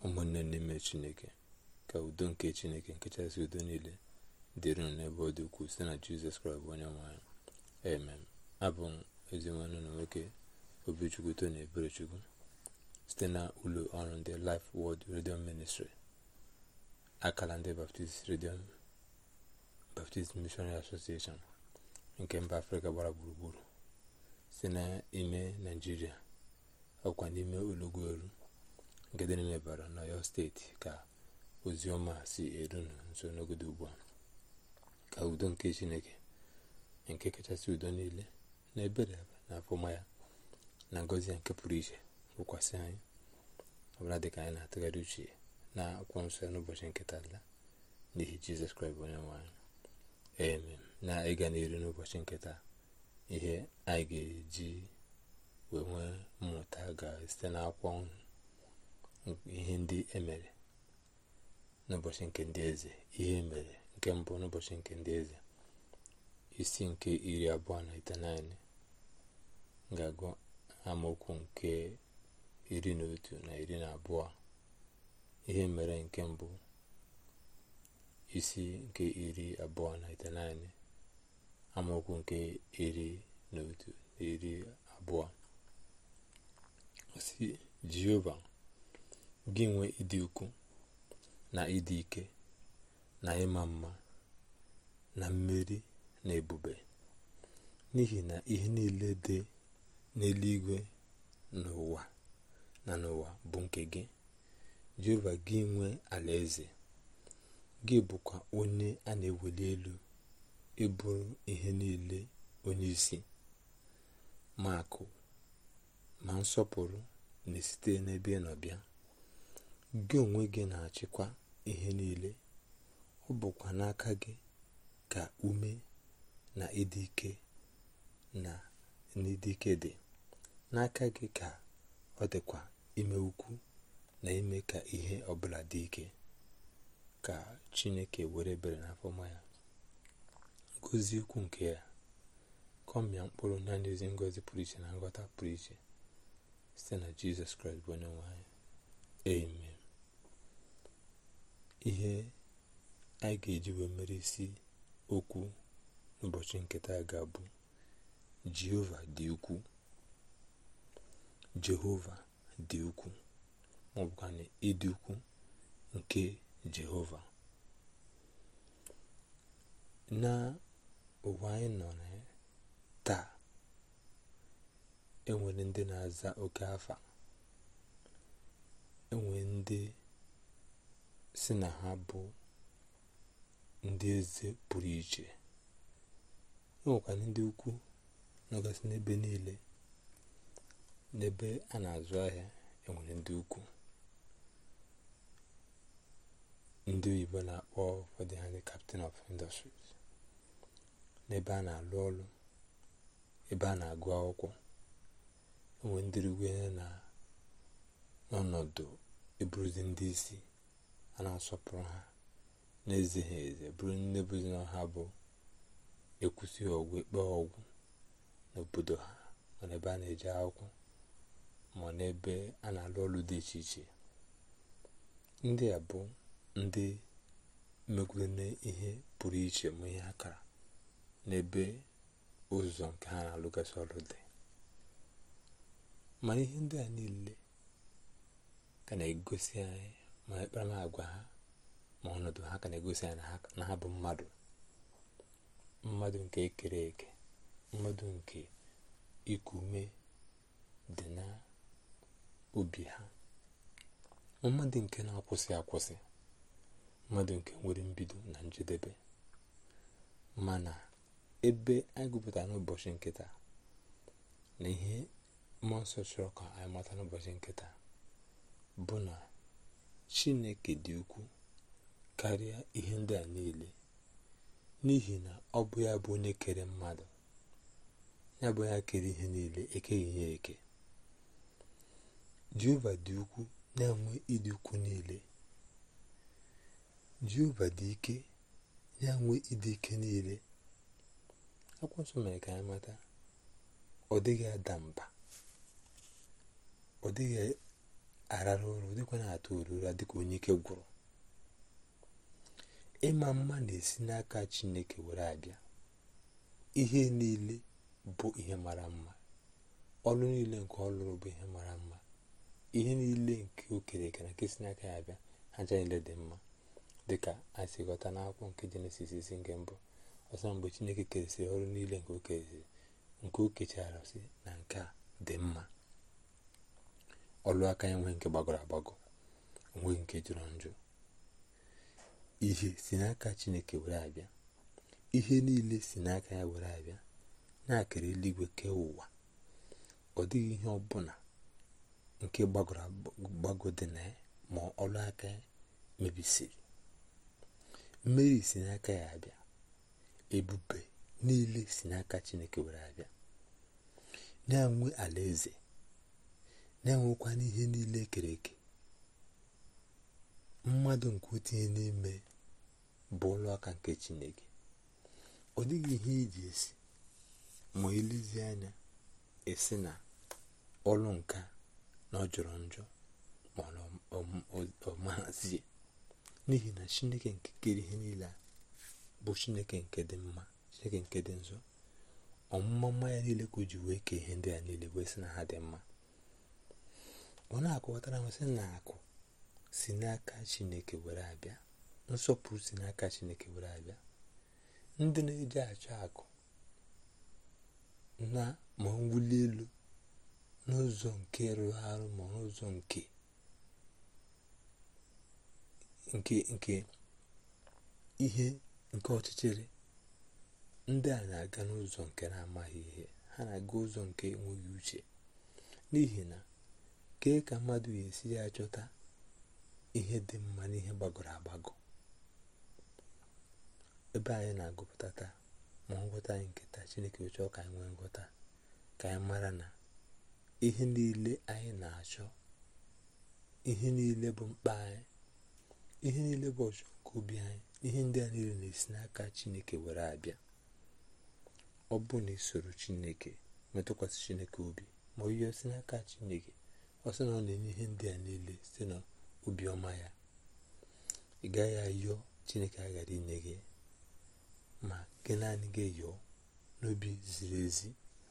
ụmụnne n'ime Chineke, ka udo nke Chineke nke kachasị udo niile dịrị unu n'ebe ọ dị ukwuu site na Jizọs Kraịst bụ onye nwe anyị. Amen. Abụ m ezi nwanne na nwoke Obichukwu Tony Eberechukwu site na ụlọ ọrụ ndị Life Word Radio Ministry, akala ndị Baptist Missionary Association nke mba Afrịka gbara gburugburu, site n'ime Naịjirịa, ọkwa n'ime Olugweru nke dị n'ime Ibadan n'Ọyọ steeti, ka ozi ọma si eru nso n'ogodo ugbu a. Ka udo nke Chineke nke kachasị udo niile na ebere na afọma ya na ngọzi nke pụrụ iche wụkwasị anyị ọbụla dịka anyị na-atụgharị uche na akwụkwọ nsọ n'ụbọchị nke taa n'ihi Jizọs Kraịst onye nwe anyị. Amen. Na ịga n'iru n'ụbọchị nke taa, ihe anyị ga-eji wee nwee mmụta ga-esite n'akwụkwọ ihe ndị emere n'ụbọchị nke ndị eze. Ihe mere nke mbụ n'ụbọchị nke ndị eze, isi nke 29, ga-agụ amaokwu nke 11 na 12. Ihe mere nke mbụ, isi nke 29, amaokwu nke 11 na 12. Si Jehova, gị nwe ịdị ukwu na ịdị ike na ịma mma na mmeri na ebube, n'ihi na ihe niile dị n'eluigwe n'ụwa na n'ụwa bụ nke gị. Jehova, gị nwe alaeze, gị bụkwa onye a na-eweli elu, ịbụrụ ihe niile onye isi, ma akụ ma nsọpụrụ na-esite n'ebe ị nọ bịa. Gị onwe gị na-achịkwa ihe niile. Ọ bụkwa n'aka gị ka ume na ịdị ike dị. N'aka gị ka ọ dịkwa ime ukwu na ime ka ihe ọbụla dị ike. Ka Chineke were ebere na afọma ya ngozi ukwu nke ya kọmịa mkpụrụ na ezi ngozi pụrụ iche na nghọta pụrụ iche site na Jizọs Kraịst bụ onye nwe anyị. Amen. Ihe anyị ga-eji wee mere isi okwu n'ụbọchị nketa ga-abụ Jehova dị ukwu. Jehova dị ukwu, ma ọ bụkwa na ịdị ukwu nke Jehova. Na ụwa anyị nọ na taa, enwere ndị na-aza oke afa, enwere ndị si na ha bụ ndị eze pụrụ iche, enwekwara ndị ukwu nọgasị n'ebe niile. N'ebe a na-azụ ahịa, enwere ndị ukwu, ndị oyibo na-akpọ ụfọdụ ha ndị captain of industries. N'ebe a na-alụ ọrụ, ebe a na-agụ akwụkwọ, enwere ndị rugwere na n'ọnọdụ ịbụrụzi ndị isi, a na-asọpụrụ ha n'eze ha eze, bụrụ ndị bụzi na ha bụ ekwusi ọgwụ ekpe ọgwụ n'obodo ha, ma n'ebe a na-eje akwụkwọ, ma n'ebe a na-alụ ọrụ dị iche iche. Ndị a bụ ndị megwere ihe pụrụ iche ma ihe akara n'ebe ụzọ nke ha na-alụgasị ọrụ dị. Mana ihe ndị a niile ka na-egosi anyị, ma akparamagwa ha ma ọnọdụ ha ka na-egosi anyị na ha bụ mmadụ nke ekere eke, mmadụ nke iku ume dị na obi ha, mmadụ nke na-akwụsị akwụsị, mmadụ nke nwere mbido na njedebe. Mana ebe anyị gụpụtara n'ụbọchị nketa na ihe mmụọ nsọ chọrọ ka anyị mata n'ụbọchị nketa bụ na Chineke dị ukwu karịa ihe ndị a niile, n'ihi na ọ bụ ya bụ onye kere mmadụ, ya bụ ya kere ihe niile, ekeghị ya eke. Jehova dị ukwu na-enwe ịdị ukwu niile. Jehova dị ike na-enwe ịdị ike niile. Akwụkwọ nsọ mere ka anyị mata, ọ dịghị ada mba, ọ dịghị arara ụra, dịkwa na-atụ ụra dịka onye ike gwụrụ. Ịma mma na-esi n'aka Chineke were abịa. Ihe niile bụ ihe mara mma. Ọlụ niile nke ọ lụrụ bụ ihe mara mma. Ihe niile nke o kere eke na nke si n'aka ya abịa, ha ncha niile dị mma, dịka anyị si ghọta n'akwụkwọ nke Jenesis isi nke mbụ. Ọsọ mgbe Chineke keresịrị ọrụ niile nke o keresịrị, nke o kechara si na nke a dị mma. Ọlụ aka ya nwee nke gbagọrọ agbagọ, nwee nke jọrọ njọ. Ihe si n'aka Chineke were abịa. Ihe niile si n'aka ya were abịa, na-akere eluigwe kee ụwa. Ọ dịghị ihe ọbụla nke gbagọrọ agbagọ dị na ya ma ọlụ aka ya mebisiri. Mmeri si n'aka ya abịa. Ebube niile si n'aka Chineke were abịa. Na-enwe alaeze, na-enwekwa n'ihe niile ekere eke. Mmadụ nke o tinye n'ime bụ ụlọ aka nke Chineke. Ọ dịghị ihe iji esi ma elezi anya esi na ọlụ nka na ọ jọrọ njọ ma ọ mahazie, n'ihi na Chineke nke kere ihe niile a bụ Chineke nke dị mma, Chineke nke dị nsọ. Ọmụma mma ya niile ka o ji wee kee ihe ndị a niile wee sị na ha dị mma. Ọ na-akọwatara m sị na akụ si n'aka Chineke were abịa. Nsọpụrụ si n'aka Chineke were abịa. Ndị na-eji achọ akụ na ma mwuli elu n'ụzọ nke rụrụ arụ ma n'ụzọ nke ihe nke ọchịchịrị, ndị a na-aga n'ụzọ nke na-amaghị ihe. Ha na-aga ụzọ nke enweghị uche, n'ihi na kee ka mmadụ ga-esi ya achọta ihe dị mma na ihe gbagọrọ agbagọ. Ebe anyị na-agụpụta taa ma nghọta anyị nke taa, Chineke chọọ ka anyị nwee nghọta, ka anyị mara na ihe niile anyị na-achọ, ihe niile bụ mkpa anyị, ihe niile bụ ọchọ nke obi anyị, ihe ndị a niile na-esi n'aka Chineke were abịa. Ọ bụ na isoro Chineke, metụkwasị Chineke obi, ma ihe si n'aka Chineke, ọ sị na ọ na-enye ihe ndị a niile site n'obiọma ya. Ị gaghị ayọ Chineke aghara inye gị, ma gị naanị gị yọọ n'obi ziri ezi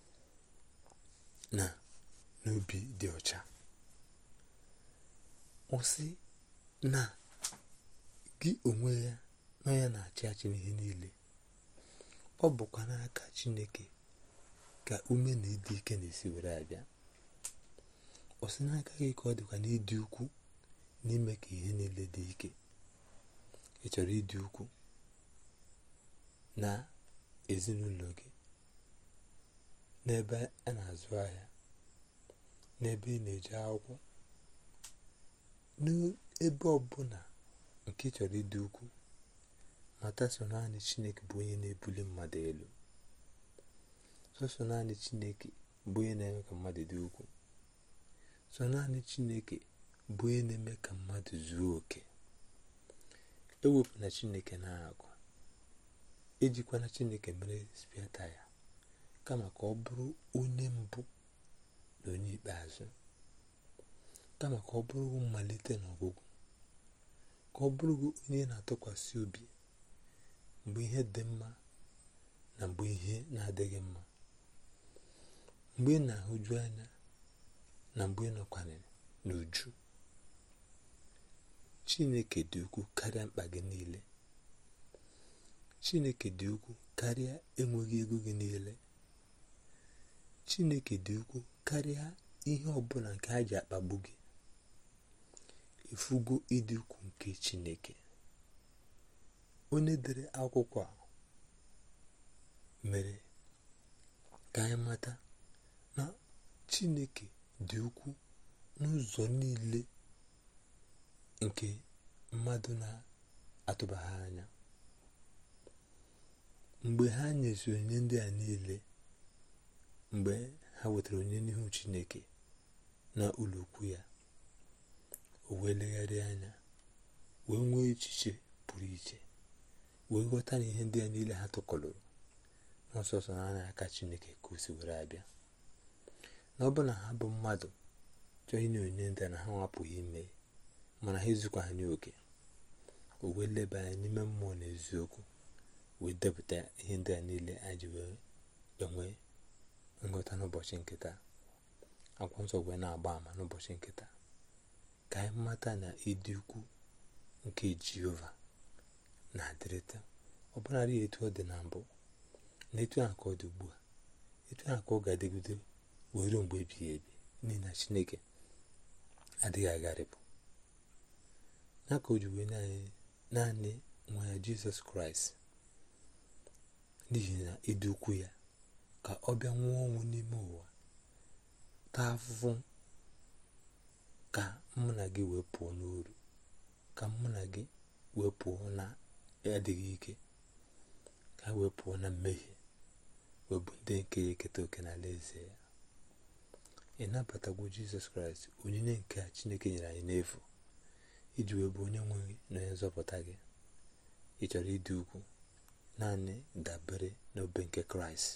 na n'obi dị ọcha. Ọ sị na gị onwe ya nọ ya na-achị achị n'ihe niile. Ọ bụkwa n'aka Chineke ka ume na ịdị ike na-esi were abịa. Ọ sị n'aka gị ka ọ dịkwa n'ịdị ukwu, n'ime ka ihe niile dị ike. Ị chọrọ ịdị ukwu na ezinụlọ gị, n'ebe a na-azụ ahịa, n'ebe ị na-eje akwụkwọ, n'ebe ọbụla nke ị chọrọ ịdị ukwu, mata so naanị Chineke bụ onye na-ebuli mmadụ elu. So naanị Chineke bụ onye na-eme ka mmadụ dị ukwu. So naanị Chineke bụ onye na-eme ka mmadụ zuo oke. Ewepụ na Chineke na-agụ, ejikwana Chineke mere spịata ya, kama ka ọ bụrụ onye mbụ na onye ikpeazụ, kama ka ọ bụrụ mmalite na ọgwụgwụ, ka ọ bụrụ onye na-atụkwasị obi mgbe ihe dị mma na mgbe ihe na-adịghị mma, mgbe ị na-ahụju anya na mgbe ị nọkwanyere n'uju. Chineke dị ukwuu karịa mkpa gị niile. Chineke dị ukwuu karịa enweghị ego gị niile. Chineke dị ukwuu karịa ihe ọbụla nke ha ji akpagbu gị. Ifugo ịdị ukwuu nke Chineke. Onye dere akwụkwọ a mere ka anyị mata na Chineke dị ukwuu n'ụzọ niile nke mmadụ na-atụbaghị anya. Mgbe ha nyeziri onye ndị a niile, mgbe ha wetara onye n'ihu Chineke na ụlọ ukwu ya, o wee legharịa anya, wee nwee echiche pụrụ iche, wee ghọta na ihe ndị a niile ha tụkọlụrụ n'ọsọsọ n'aka Chineke ka o si were abịa. Na ọ bụ na ha bụ mmadụ chọọ inye onyinye ndị na ha nwapụghị ime, mana ha ezukwa ha n'oke. O wee leba anya n'ime mmụọ na eziokwu, wee depụta ihe ndị a niile anyị ji wee enwe nghọta n'ụbọchị nkịta. Akwụkwọ nsọ wee na-agba ama n'ụbọchị nkịta ka anyị mata na ịdị ukwu nke Jehova na-adịrịta ọbụnadị etu ọ dị na mbụ, na etu ahụ ka ọ dị ugbu a, etu ahụ ka ọ ga-adịgide wee ruo mgbe ebighị ebi, n'ihi na Chineke adịghị agharịpụ. N'aka o ji wee naanị nwa ya Jizọs Kraịst, n'ihi na ịdị ukwu ya, ka ọ bịa nwụọ ọnwụ n'ime ụwa, taa afụfụ, ka mụ na gị wee pụọ n'oru, ka mụ na gị wee pụọ na adịghị ike, ka wee pụọ na mmehie, wee bụ ndị nke ya eketa oke n'ala eze ya. Ị nabatagwo Jizọs Kraịst, onyinye nke a Chineke nyere anyị n'efu, iji wee bụ onye nwe na onye nzọpụta gị. Ị chọrọ ịdị ukwu, naanị dabere n'obe nke Kraịst.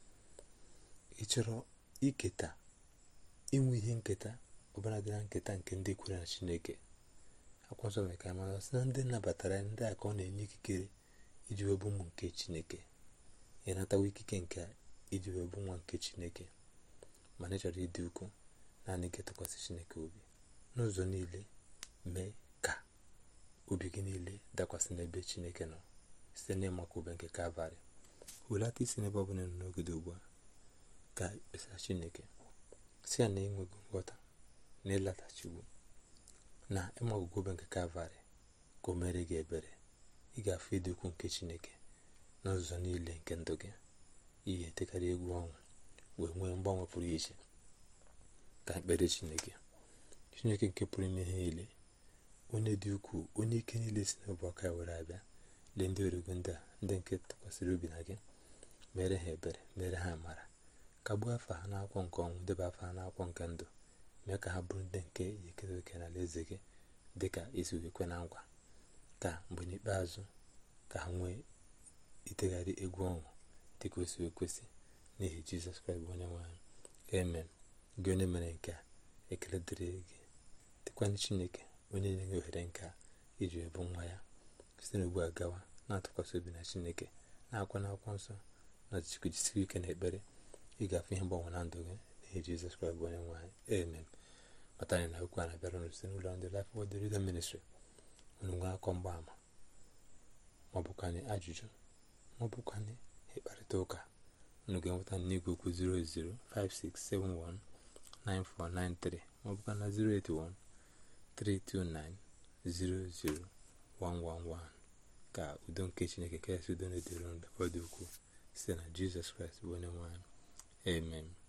Ị chọrọ iketa, inwe ihe nketa, ọbụla dị na nketa nke ndị kwere na Chineke. Akwụkwọ nsọ mere ka anyị mara sị na ndị nabatara ya, ndị a ka ọ na-enye ikikere iji wee bụ ụmụ nke Chineke. Ị natawa ikike nke iji wee bụ nwa nke Chineke, mana ị chọrọ ịdị ukwu, naanị gị tụkwasị Chineke obi n'ụzọ niile. Mee ka obi gị niile dakwasị n'ebe Chineke nọ site n'ịmakwa obe nke Kalvarị. Hulata isi n'ebe ọ bụla nọ n'ogodo ugbu a, ka ekpesa Chineke si ya na enweghị nghọta na ịlatachiwo na ịmakwa obe nke Kalvarị, ka o mere gị ebere. Ị ga-afụ ịdị ukwu nke Chineke n'ụzọ niile nke ndụ gị. Ihe tekarị egwu ọnwụ wee nwee mgbanwe pụrụ iche. Ka ekpere Chineke nke pụrụ ime ihe niile, onye dị ukwuu, onye ike niile si n'ọbụ aka ya were abịa, lee ndị orego ndị a, ndị nke tụkwasịrị obi na gị. Mere ha ebere, mere ha amara, kagbuo afa ha n'akwụkwọ nke ọnwụ, debe afa ha n'akwụkwọ nke ndụ. Mee ka ha bụrụ ndị nke eketa oke n'ala eze gị, dị ka isi wee kwe na nkwa. Ka mgbe n'ikpeazụ ka ha nwee itegharị egwu ọnwụ dị ka o si ekwesị, n'ihi Jizọs Kraịst bụ onye nwe anyị. Amen. Gị onye mere nke a, ekele dịrị gị. Dịkwana Chineke onye nye ohere nke a iji wee bụ nwa ya. Site n'ugbu a gawa, na-atụkwasị obi na Chineke, na-akwa n'akwụkwọ nsọ, na jisiri ike na ekpere. Ị ga-afụ ihe mgbanwe na ndụ gị, n'ihi Jizọs Kraịst bụ onye nwe anyị. Amen. Mata anyị na okwu a na-abịara unu site n'ụlọ ndị Life Word Radio Ministry. Unu nwee akọ mgbaama, maọbụkwanye ajụjụ, maọbụkwanye ịkparịta ụka, unu ga-enweta n'igwe okwu 08056719493, maọbụkwa na 08132900111. Ka udo nke Chineke, kasị udo na-edere ndụ ọ dị ukwuu, site na Jizọs Kraịst bụ onye nwe anyị. Amen.